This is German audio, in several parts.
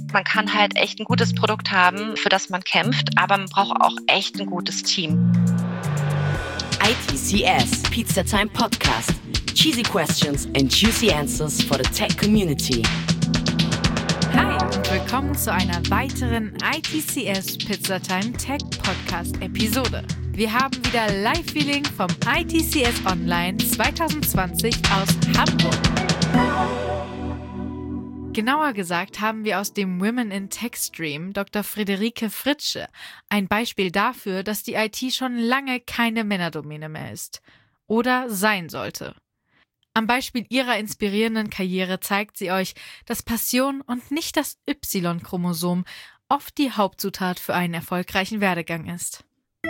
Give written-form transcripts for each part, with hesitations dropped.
Man kann halt echt ein gutes Produkt haben, für das man kämpft, aber man braucht auch echt ein gutes Team. ITCS Pizza Time Podcast. Cheesy questions and juicy answers for the tech community. Hi und willkommen zu einer weiteren ITCS Pizza Time Tech Podcast Episode. Wir haben wieder Live-Feeling vom ITCS Online 2020 aus Hamburg. Genauer gesagt haben wir aus dem Women in Tech Stream Dr. Friederike Fritsche ein Beispiel dafür, dass die IT schon lange keine Männerdomäne mehr ist oder sein sollte. Am Beispiel ihrer inspirierenden Karriere zeigt sie euch, dass Passion und nicht das Y-Chromosom oft die Hauptzutat für einen erfolgreichen Werdegang ist.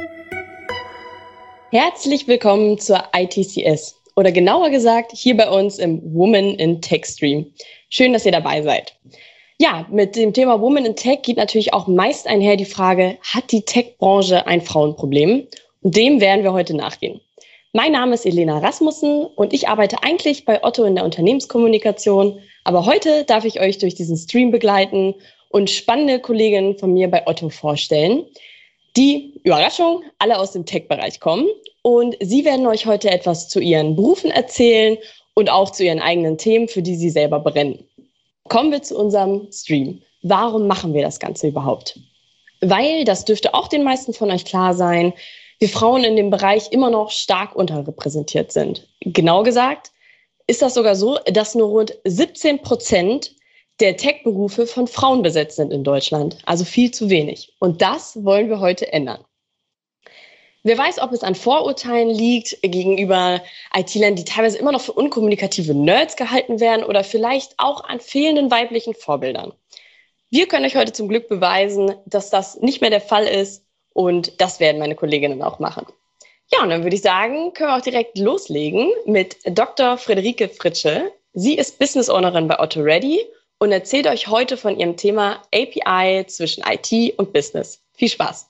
Herzlich willkommen zur ITCS oder genauer gesagt hier bei uns im Women in Tech Stream. Schön, dass ihr dabei seid. Ja, mit dem Thema Women in Tech geht natürlich auch meist einher die Frage, hat die Tech-Branche ein Frauenproblem? Und dem werden wir heute nachgehen. Mein Name ist Elena Rasmussen und ich arbeite eigentlich bei Otto in der Unternehmenskommunikation. Aber heute darf ich euch durch diesen Stream begleiten und spannende Kolleginnen von mir bei Otto vorstellen, die, Überraschung, alle aus dem Tech-Bereich kommen. Und sie werden euch heute etwas zu ihren Berufen erzählen und auch zu ihren eigenen Themen, für die sie selber brennen. Kommen wir zu unserem Stream. Warum machen wir das Ganze überhaupt? Weil, das dürfte auch den meisten von euch klar sein, wir Frauen in dem Bereich immer noch stark unterrepräsentiert sind. Genau gesagt ist das sogar so, dass nur rund 17% der Tech-Berufe von Frauen besetzt sind in Deutschland. Also viel zu wenig. Und das wollen wir heute ändern. Wer weiß, ob es an Vorurteilen liegt gegenüber IT-Lern, die teilweise immer noch für unkommunikative Nerds gehalten werden oder vielleicht auch an fehlenden weiblichen Vorbildern. Wir können euch heute zum Glück beweisen, dass das nicht mehr der Fall ist und das werden meine Kolleginnen auch machen. Ja, und dann würde ich sagen, können wir auch direkt loslegen mit Dr. Friederike Fritsche. Sie ist Business Ownerin bei Otto Ready und erzählt euch heute von ihrem Thema API zwischen IT und Business. Viel Spaß!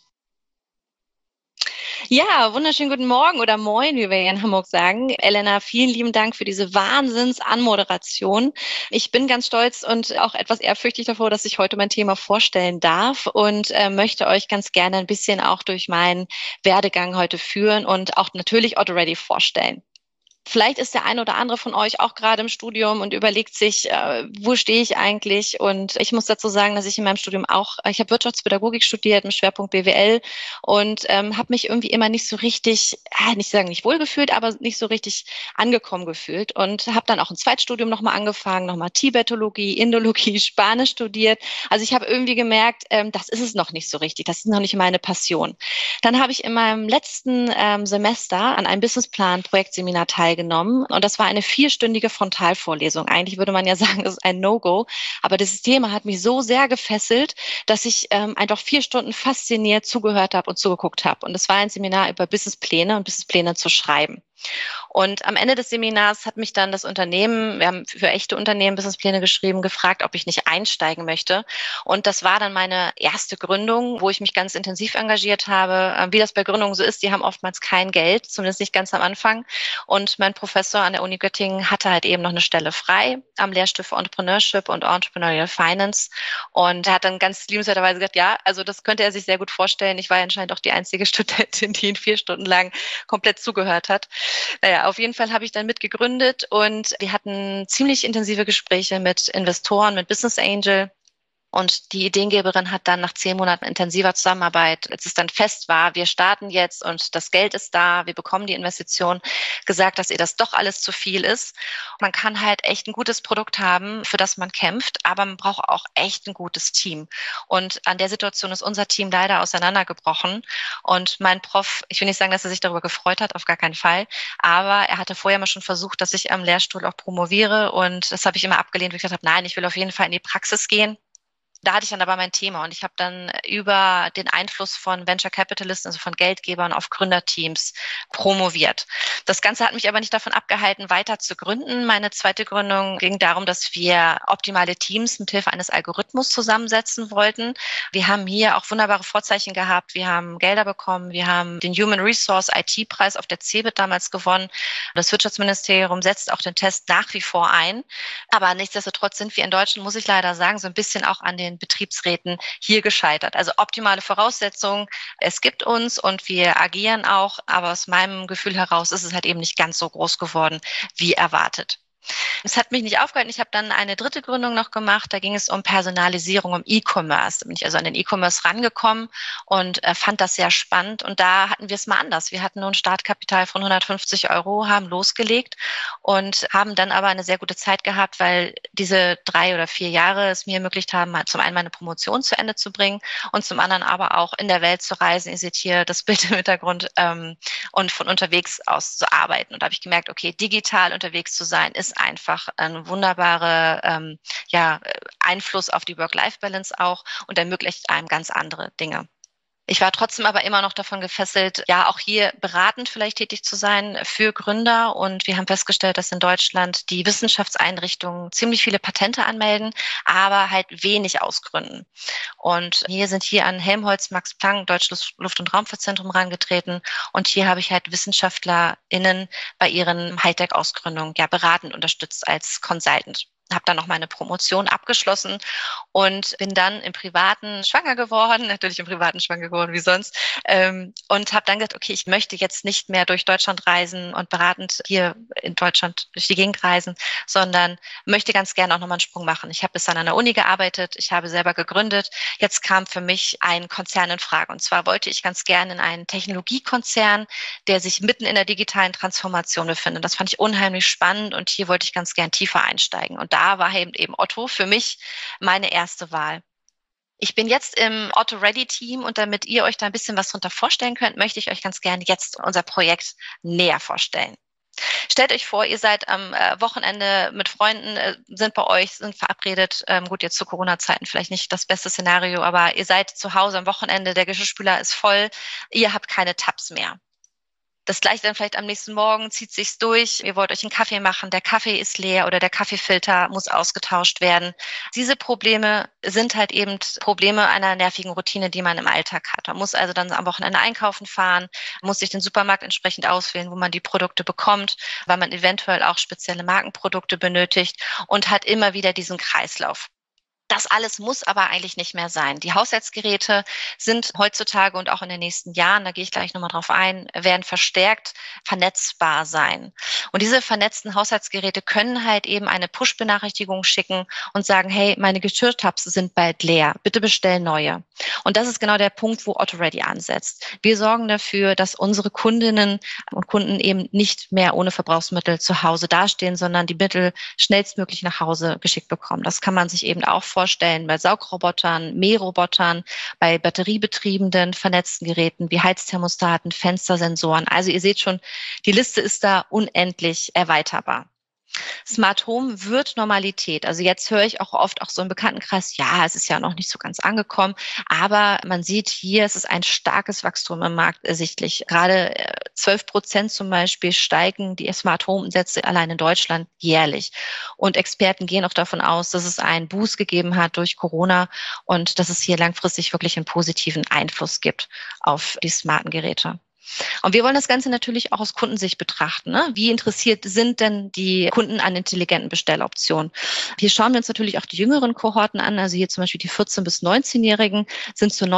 Ja, wunderschönen guten Morgen oder Moin, wie wir hier in Hamburg sagen. Elena, vielen lieben Dank für diese Wahnsinns-Anmoderation. Ich bin ganz stolz und auch etwas ehrfürchtig davor, dass ich heute mein Thema vorstellen darf und möchte euch ganz gerne ein bisschen auch durch meinen Werdegang heute führen und auch natürlich Otto Ready vorstellen. Vielleicht ist der eine oder andere von euch auch gerade im Studium und überlegt sich, wo stehe ich eigentlich? Und ich muss dazu sagen, dass ich in meinem Studium ich habe Wirtschaftspädagogik studiert im Schwerpunkt BWL und habe mich irgendwie immer nicht so richtig, nicht sagen nicht wohlgefühlt, aber nicht so richtig angekommen gefühlt und habe dann auch ein Zweitstudium nochmal angefangen, nochmal Tibetologie, Indologie, Spanisch studiert. Also ich habe irgendwie gemerkt, das ist es noch nicht so richtig, das ist noch nicht meine Passion. Dann habe ich in meinem letzten Semester an einem Businessplan-Projektseminar teilgenommen und das war eine 4-stündige Frontalvorlesung. Eigentlich würde man ja sagen, es ist ein No-Go, aber das Thema hat mich so sehr gefesselt, dass ich einfach 4 Stunden fasziniert zugehört habe und zugeguckt habe. Und es war ein Seminar über Businesspläne und Businesspläne zu schreiben. Und am Ende des Seminars hat mich dann das Unternehmen, wir haben für echte Unternehmen Businesspläne geschrieben, gefragt, ob ich nicht einsteigen möchte. Und das war dann meine erste Gründung, wo ich mich ganz intensiv engagiert habe. Wie das bei Gründungen so ist, die haben oftmals kein Geld, zumindest nicht ganz am Anfang. Und mein Professor an der Uni Göttingen hatte halt eben noch eine Stelle frei am Lehrstuhl für Entrepreneurship und Entrepreneurial Finance. Und er hat dann ganz liebenswerterweise gesagt, ja, also das könnte er sich sehr gut vorstellen. Ich war anscheinend auch die einzige Studentin, die ihn 4 Stunden lang komplett zugehört hat. Naja, auf jeden Fall habe ich dann mitgegründet und wir hatten ziemlich intensive Gespräche mit Investoren, mit Business Angel. Und die Ideengeberin hat dann nach 10 Monaten intensiver Zusammenarbeit, als es dann fest war, wir starten jetzt und das Geld ist da, wir bekommen die Investition, gesagt, dass ihr das doch alles zu viel ist. Man kann halt echt ein gutes Produkt haben, für das man kämpft, aber man braucht auch echt ein gutes Team. Und an der Situation ist unser Team leider auseinandergebrochen. Und mein Prof, ich will nicht sagen, dass er sich darüber gefreut hat, auf gar keinen Fall, aber er hatte vorher mal schon versucht, dass ich am Lehrstuhl auch promoviere und das habe ich immer abgelehnt, weil ich gesagt habe, nein, ich will auf jeden Fall in die Praxis gehen. Da hatte ich dann aber mein Thema und ich habe dann über den Einfluss von Venture Capitalisten, also von Geldgebern auf Gründerteams promoviert. Das Ganze hat mich aber nicht davon abgehalten, weiter zu gründen. Meine zweite Gründung ging darum, dass wir optimale Teams mithilfe eines Algorithmus zusammensetzen wollten. Wir haben hier auch wunderbare Vorzeichen gehabt. Wir haben Gelder bekommen. Wir haben den Human Resource IT-Preis auf der CeBIT damals gewonnen. Das Wirtschaftsministerium setzt auch den Test nach wie vor ein. Aber nichtsdestotrotz sind wir in Deutschland, muss ich leider sagen, so ein bisschen auch an den Betriebsräten hier gescheitert. Also optimale Voraussetzungen. Es gibt uns und wir agieren auch. Aber aus meinem Gefühl heraus ist es halt eben nicht ganz so groß geworden, wie erwartet. Es hat mich nicht aufgehalten. Ich habe dann eine dritte Gründung noch gemacht. Da ging es um Personalisierung, um E-Commerce. Da bin ich also an den E-Commerce rangekommen und fand das sehr spannend. Und da hatten wir es mal anders. Wir hatten nur ein Startkapital von 150 €, haben losgelegt und haben dann aber eine sehr gute Zeit gehabt, weil diese 3 oder 4 Jahre es mir ermöglicht haben, zum einen meine Promotion zu Ende zu bringen und zum anderen aber auch in der Welt zu reisen. Ihr seht hier das Bild im Hintergrund und von unterwegs aus zu arbeiten. Und da habe ich gemerkt, okay, digital unterwegs zu sein, ist einfach ein wunderbarer Einfluss auf die Work-Life-Balance auch und ermöglicht einem ganz andere Dinge. Ich war trotzdem aber immer noch davon gefesselt, ja, auch hier beratend vielleicht tätig zu sein für Gründer. Und wir haben festgestellt, dass in Deutschland die Wissenschaftseinrichtungen ziemlich viele Patente anmelden, aber halt wenig ausgründen. Und hier an Helmholtz, Max Planck, Deutsches Luft- und Raumfahrtzentrum herangetreten. Und hier habe ich halt WissenschaftlerInnen bei ihren Hightech-Ausgründungen beratend unterstützt als Consultant. Habe dann noch meine Promotion abgeschlossen und bin dann im Privaten schwanger geworden, natürlich im Privaten schwanger geworden wie sonst, und habe dann gedacht, okay, ich möchte jetzt nicht mehr durch Deutschland reisen und beratend hier in Deutschland durch die Gegend reisen, sondern möchte ganz gerne auch nochmal einen Sprung machen. Ich habe bis dann an der Uni gearbeitet, ich habe selber gegründet. Jetzt kam für mich ein Konzern in Frage und zwar wollte ich ganz gerne in einen Technologiekonzern, der sich mitten in der digitalen Transformation befindet. Das fand ich unheimlich spannend und hier wollte ich ganz gern tiefer einsteigen. Und da war eben Otto für mich meine erste Wahl. Ich bin jetzt im Otto Ready Team und damit ihr euch da ein bisschen was drunter vorstellen könnt, möchte ich euch ganz gerne jetzt unser Projekt näher vorstellen. Stellt euch vor, ihr seid am Wochenende mit Freunden, sind bei euch, sind verabredet. Gut, jetzt zu Corona-Zeiten vielleicht nicht das beste Szenario, aber ihr seid zu Hause am Wochenende, der Geschirrspüler ist voll, ihr habt keine Tabs mehr. Das gleiche dann vielleicht am nächsten Morgen, zieht sich's durch. Ihr wollt euch einen Kaffee machen, der Kaffee ist leer oder der Kaffeefilter muss ausgetauscht werden. Diese Probleme sind halt eben Probleme einer nervigen Routine, die man im Alltag hat. Man muss also dann am Wochenende einkaufen fahren, muss sich den Supermarkt entsprechend auswählen, wo man die Produkte bekommt, weil man eventuell auch spezielle Markenprodukte benötigt und hat immer wieder diesen Kreislauf. Das alles muss aber eigentlich nicht mehr sein. Die Haushaltsgeräte sind heutzutage und auch in den nächsten Jahren, da gehe ich gleich nochmal drauf ein, werden verstärkt vernetzbar sein. Und diese vernetzten Haushaltsgeräte können halt eben eine Push-Benachrichtigung schicken und sagen, hey, meine Geschirrtabs sind bald leer, bitte bestell neue. Und das ist genau der Punkt, wo Otto Ready ansetzt. Wir sorgen dafür, dass unsere Kundinnen und Kunden eben nicht mehr ohne Verbrauchsmittel zu Hause dastehen, sondern die Mittel schnellstmöglich nach Hause geschickt bekommen. Das kann man sich eben auch vorstellen bei Saugrobotern, Mährobotern, bei batteriebetriebenen vernetzten Geräten wie Heizthermostaten, Fenstersensoren. Also ihr seht schon, die Liste ist da unendlich erweiterbar. Smart Home wird Normalität. Also jetzt höre ich auch oft so im Bekanntenkreis, ja, es ist ja noch nicht so ganz angekommen, aber man sieht hier, es ist ein starkes Wachstum im Markt ersichtlich. Gerade 12% zum Beispiel steigen die Smart Home Umsätze allein in Deutschland jährlich. Und Experten gehen auch davon aus, dass es einen Boost gegeben hat durch Corona und dass es hier langfristig wirklich einen positiven Einfluss gibt auf die smarten Geräte. Und wir wollen das Ganze natürlich auch aus Kundensicht betrachten. Ne? Wie interessiert sind denn die Kunden an intelligenten Bestelloptionen? Hier schauen wir uns natürlich auch die jüngeren Kohorten an. Also hier zum Beispiel die 14- bis 19-Jährigen sind zu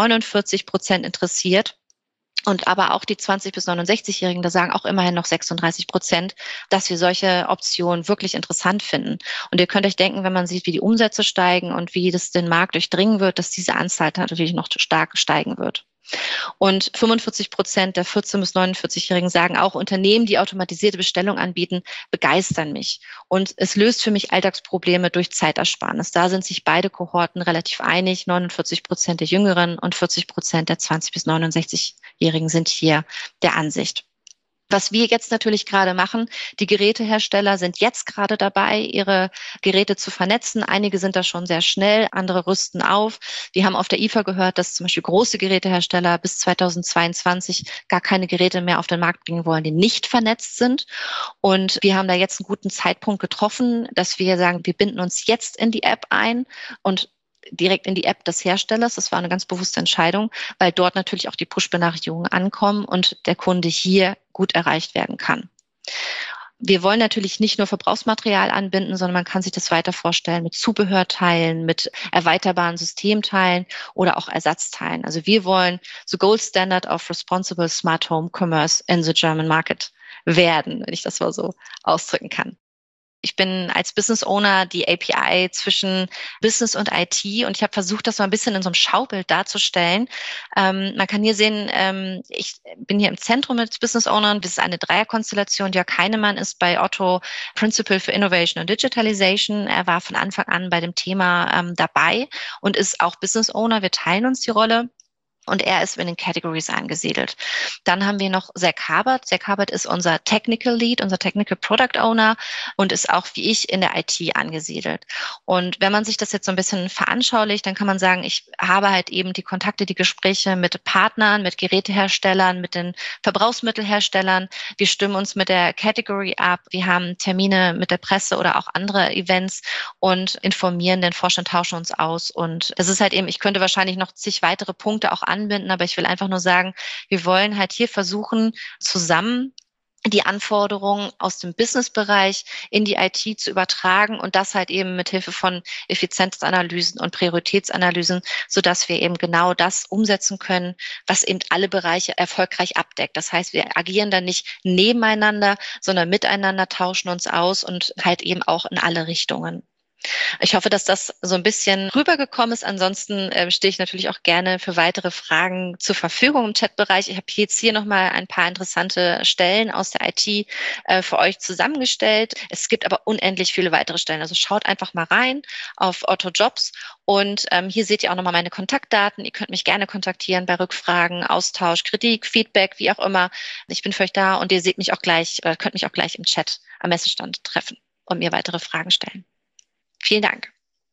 49% interessiert. Und aber auch die 20- bis 69-Jährigen, da sagen auch immerhin noch 36%, dass wir solche Optionen wirklich interessant finden. Und ihr könnt euch denken, wenn man sieht, wie die Umsätze steigen und wie das den Markt durchdringen wird, dass diese Anzahl natürlich noch stark steigen wird. Und 45% der 14- bis 49-Jährigen sagen auch, Unternehmen, die automatisierte Bestellung anbieten, begeistern mich. Und es löst für mich Alltagsprobleme durch Zeitersparnis. Da sind sich beide Kohorten relativ einig. 49% der Jüngeren und 40% der 20- bis 69-Jährigen sind hier der Ansicht. Was wir jetzt natürlich gerade machen, die Gerätehersteller sind jetzt gerade dabei, ihre Geräte zu vernetzen. Einige sind da schon sehr schnell, andere rüsten auf. Wir haben auf der IFA gehört, dass zum Beispiel große Gerätehersteller bis 2022 gar keine Geräte mehr auf den Markt bringen wollen, die nicht vernetzt sind. Und wir haben da jetzt einen guten Zeitpunkt getroffen, dass wir sagen, wir binden uns jetzt in die App ein und direkt in die App des Herstellers. Das war eine ganz bewusste Entscheidung, weil dort natürlich auch die Push-Benachrichtigungen ankommen und der Kunde hier gut erreicht werden kann. Wir wollen natürlich nicht nur Verbrauchsmaterial anbinden, sondern man kann sich das weiter vorstellen mit Zubehörteilen, mit erweiterbaren Systemteilen oder auch Ersatzteilen. Also wir wollen the gold standard of responsible smart home commerce in the German market werden, wenn ich das mal so ausdrücken kann. Ich bin als Business Owner die API zwischen Business und IT und ich habe versucht, das so ein bisschen in so einem Schaubild darzustellen. Man kann hier sehen, ich bin hier im Zentrum mit Business Ownern. Das ist eine Dreierkonstellation. Jörg Heinemann ist bei Otto Principal für Innovation und Digitalization. Er war von Anfang an bei dem Thema dabei und ist auch Business Owner. Wir teilen uns die Rolle. Und er ist in den Categories angesiedelt. Dann haben wir noch Zach Habert. Zach Habert ist unser Technical Lead, unser Technical Product Owner und ist auch wie ich in der IT angesiedelt. Und wenn man sich das jetzt so ein bisschen veranschaulicht, dann kann man sagen, ich habe halt eben die Kontakte, die Gespräche mit Partnern, mit Geräteherstellern, mit den Verbrauchsmittelherstellern. Wir stimmen uns mit der Category ab. Wir haben Termine mit der Presse oder auch andere Events und informieren den Vorstand, tauschen uns aus. Und das ist halt eben, ich könnte wahrscheinlich noch zig weitere Punkte auch anbinden, aber ich will einfach nur sagen, wir wollen halt hier versuchen, zusammen die Anforderungen aus dem Businessbereich in die IT zu übertragen und das halt eben mit Hilfe von Effizienzanalysen und Prioritätsanalysen, sodass wir eben genau das umsetzen können, was eben alle Bereiche erfolgreich abdeckt. Das heißt, wir agieren dann nicht nebeneinander, sondern miteinander, tauschen uns aus und halt eben auch in alle Richtungen. Ich hoffe, dass das so ein bisschen rübergekommen ist. Ansonsten stehe ich natürlich auch gerne für weitere Fragen zur Verfügung im Chatbereich. Ich habe jetzt hier nochmal ein paar interessante Stellen aus der IT für euch zusammengestellt. Es gibt aber unendlich viele weitere Stellen. Also schaut einfach mal rein auf Otto Jobs und hier seht ihr auch nochmal meine Kontaktdaten. Ihr könnt mich gerne kontaktieren bei Rückfragen, Austausch, Kritik, Feedback, wie auch immer. Ich bin für euch da und ihr seht mich auch gleich, könnt mich auch gleich im Chat am Messestand treffen und mir weitere Fragen stellen. Vielen Dank.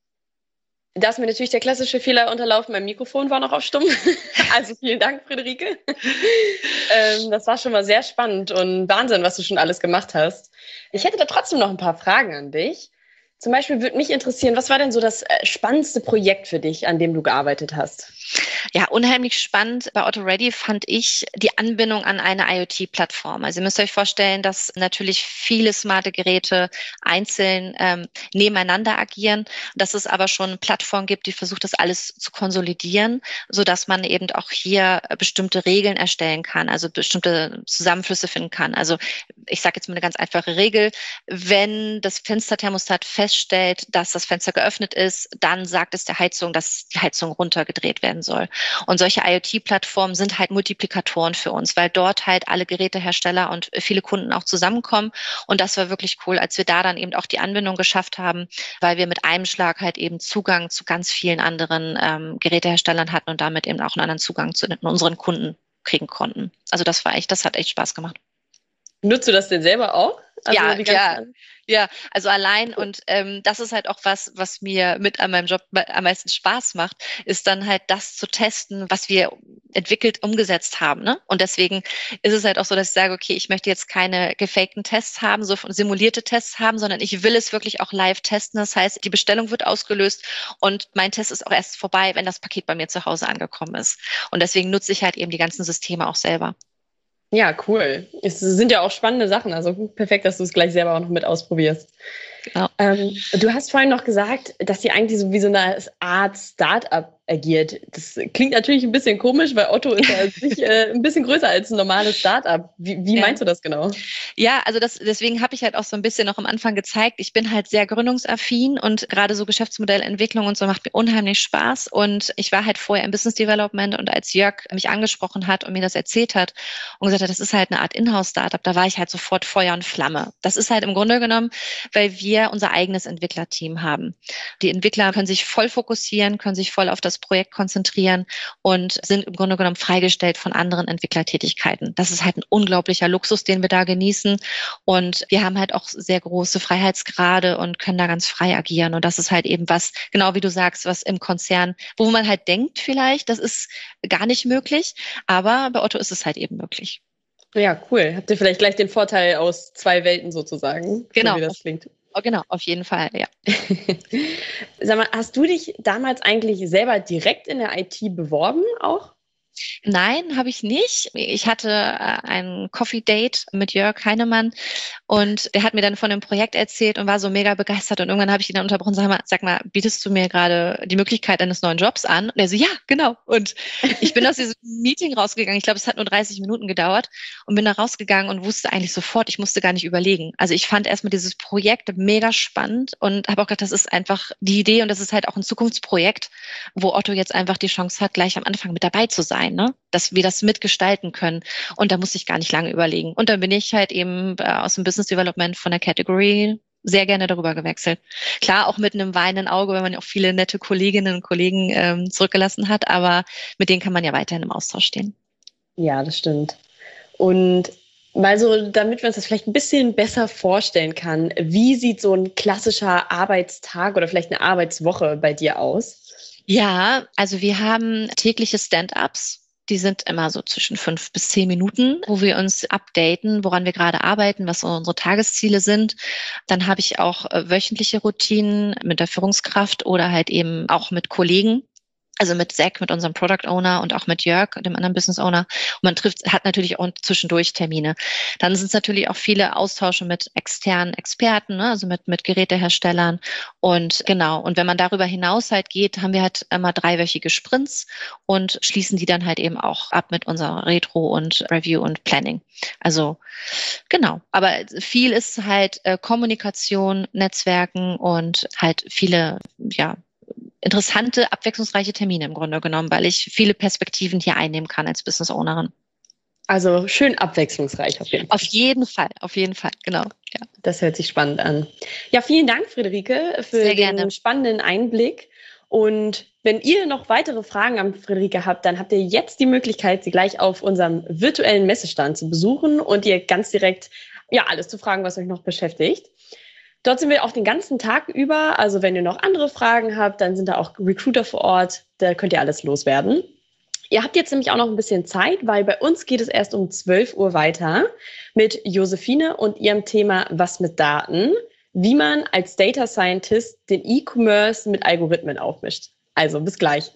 Da ist mir natürlich der klassische Fehler unterlaufen. Mein Mikrofon war noch auf Stumm. Also vielen Dank, Friederike. Das war schon mal sehr spannend und Wahnsinn, was du schon alles gemacht hast. Ich hätte da trotzdem noch ein paar Fragen an dich. Zum Beispiel würde mich interessieren, was war denn so das spannendste Projekt für dich, an dem du gearbeitet hast? Ja, unheimlich spannend bei Otto Ready fand ich die Anbindung an eine IoT-Plattform. Also ihr müsst euch vorstellen, dass natürlich viele smarte Geräte einzeln nebeneinander agieren, dass es aber schon eine Plattform gibt, die versucht, das alles zu konsolidieren, sodass man eben auch hier bestimmte Regeln erstellen kann, also bestimmte Zusammenflüsse finden kann. Also ich sage jetzt mal eine ganz einfache Regel, wenn das Fensterthermostat feststellt, dass das Fenster geöffnet ist, dann sagt es der Heizung, dass die Heizung runtergedreht werden soll. Und solche IoT-Plattformen sind halt Multiplikatoren für uns, weil dort halt alle Gerätehersteller und viele Kunden auch zusammenkommen. Und das war wirklich cool, als wir da dann eben auch die Anbindung geschafft haben, weil wir mit einem Schlag halt eben Zugang zu ganz vielen anderen Geräteherstellern hatten und damit eben auch einen anderen Zugang zu unseren Kunden kriegen konnten. Also das hat echt Spaß gemacht. Nutzt du das denn selber auch? Also Ja, also allein und das ist halt auch was mir mit an meinem Job am meisten Spaß macht, ist dann halt das zu testen, was wir entwickelt, umgesetzt haben. Ne? Und deswegen ist es halt auch so, dass ich sage, okay, ich möchte jetzt keine gefakten Tests haben, so simulierte Tests haben, sondern ich will es wirklich auch live testen. Das heißt, die Bestellung wird ausgelöst und mein Test ist auch erst vorbei, wenn das Paket bei mir zu Hause angekommen ist. Und deswegen nutze ich halt eben die ganzen Systeme auch selber. Ja, cool. Es sind ja auch spannende Sachen. Also perfekt, dass du es gleich selber auch noch mit ausprobierst. Genau. Du hast vorhin noch gesagt, dass ihr eigentlich so wie so eine Art Start-up agiert. Das klingt natürlich ein bisschen komisch, weil Otto ist ja ein bisschen größer als ein normales Start-up. Wie meinst du das genau? Ja, also deswegen habe ich halt auch so ein bisschen noch am Anfang gezeigt, ich bin halt sehr gründungsaffin und gerade so Geschäftsmodellentwicklung und so macht mir unheimlich Spaß. Und ich war halt vorher im Business Development und als Jörg mich angesprochen hat und mir das erzählt hat und gesagt hat, das ist halt eine Art Inhouse-Startup, da war ich halt sofort Feuer und Flamme. Das ist halt im Grunde genommen, weil wir unser eigenes Entwicklerteam haben. Die Entwickler können sich voll fokussieren, können sich voll auf das das Projekt konzentrieren und sind im Grunde genommen freigestellt von anderen Entwicklertätigkeiten. Das ist halt ein unglaublicher Luxus, den wir da genießen. Und wir haben halt auch sehr große Freiheitsgrade und können da ganz frei agieren. Und das ist halt eben was, genau wie du sagst, was im Konzern, wo man halt denkt vielleicht, das ist gar nicht möglich. Aber bei Otto ist es halt eben möglich. Ja, cool. Habt ihr vielleicht gleich den Vorteil aus 2 Welten sozusagen? Genau. So wie das klingt. Genau, auf jeden Fall, ja. Sag mal, hast du dich damals eigentlich selber direkt in der IT beworben auch? Nein, habe ich nicht. Ich hatte ein Coffee-Date mit Jörg Heinemann und der hat mir dann von dem Projekt erzählt und war so mega begeistert. Und irgendwann habe ich ihn dann unterbrochen und sag mal, bietest du mir gerade die Möglichkeit eines neuen Jobs an? Und er so, ja, genau. Und ich bin aus diesem Meeting rausgegangen. Ich glaube, es hat nur 30 Minuten gedauert und bin da rausgegangen und wusste eigentlich sofort, ich musste gar nicht überlegen. Also ich fand erstmal dieses Projekt mega spannend und habe auch gedacht, das ist einfach die Idee und das ist halt auch ein Zukunftsprojekt, wo Otto jetzt einfach die Chance hat, gleich am Anfang mit dabei zu sein. Ne? Dass wir das mitgestalten können. Und da musste ich gar nicht lange überlegen. Und dann bin ich halt eben aus dem Business Development von der Category sehr gerne darüber gewechselt. Klar, auch mit einem weinenden Auge, weil man ja auch viele nette Kolleginnen und Kollegen zurückgelassen hat, aber mit denen kann man ja weiterhin im Austausch stehen. Ja, das stimmt. Und mal so, damit wir uns das vielleicht ein bisschen besser vorstellen kann, wie sieht so ein klassischer Arbeitstag oder vielleicht eine Arbeitswoche bei dir aus? Ja, also wir haben tägliche Stand-ups. Die sind immer so zwischen 5 bis 10 Minuten, wo wir uns updaten, woran wir gerade arbeiten, was unsere Tagesziele sind. Dann habe ich auch wöchentliche Routinen mit der Führungskraft oder halt eben auch mit Kollegen. Also mit Zack, mit unserem Product Owner und auch mit Jörg, dem anderen Business Owner. Und man hat natürlich auch zwischendurch Termine. Dann sind es natürlich auch viele Austausche mit externen Experten, ne? Also mit Geräteherstellern. Und genau. Und wenn man darüber hinaus halt geht, haben wir halt immer 3-wöchige Sprints und schließen die dann halt eben auch ab mit unserer Retro und Review und Planning. Also genau. Aber viel ist halt Kommunikation, Netzwerken und halt viele, ja, interessante, abwechslungsreiche Termine im Grunde genommen, weil ich viele Perspektiven hier einnehmen kann als Business Ownerin. Also schön abwechslungsreich auf jeden Fall. Auf jeden Fall, genau. Ja. Das hört sich spannend an. Ja, vielen Dank, Friederike, für den spannenden Einblick. Und wenn ihr noch weitere Fragen an Friederike habt, dann habt ihr jetzt die Möglichkeit, sie gleich auf unserem virtuellen Messestand zu besuchen und ihr ganz direkt alles zu fragen, was euch noch beschäftigt. Dort sind wir auch den ganzen Tag über. Also wenn ihr noch andere Fragen habt, dann sind da auch Recruiter vor Ort. Da könnt ihr alles loswerden. Ihr habt jetzt nämlich auch noch ein bisschen Zeit, weil bei uns geht es erst um 12 Uhr weiter mit Josephine und ihrem Thema Was mit Daten, wie man als Data Scientist den E-Commerce mit Algorithmen aufmischt. Also bis gleich.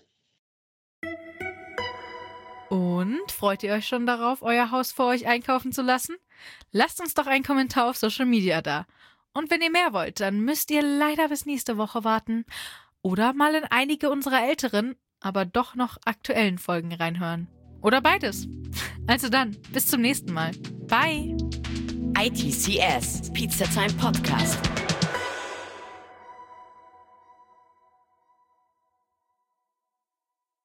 Und freut ihr euch schon darauf, euer Haus für euch einkaufen zu lassen? Lasst uns doch einen Kommentar auf Social Media da. Und wenn ihr mehr wollt, dann müsst ihr leider bis nächste Woche warten oder mal in einige unserer älteren, aber doch noch aktuellen Folgen reinhören. Oder beides. Also dann, bis zum nächsten Mal. Bye! ITCS Pizza Time Podcast.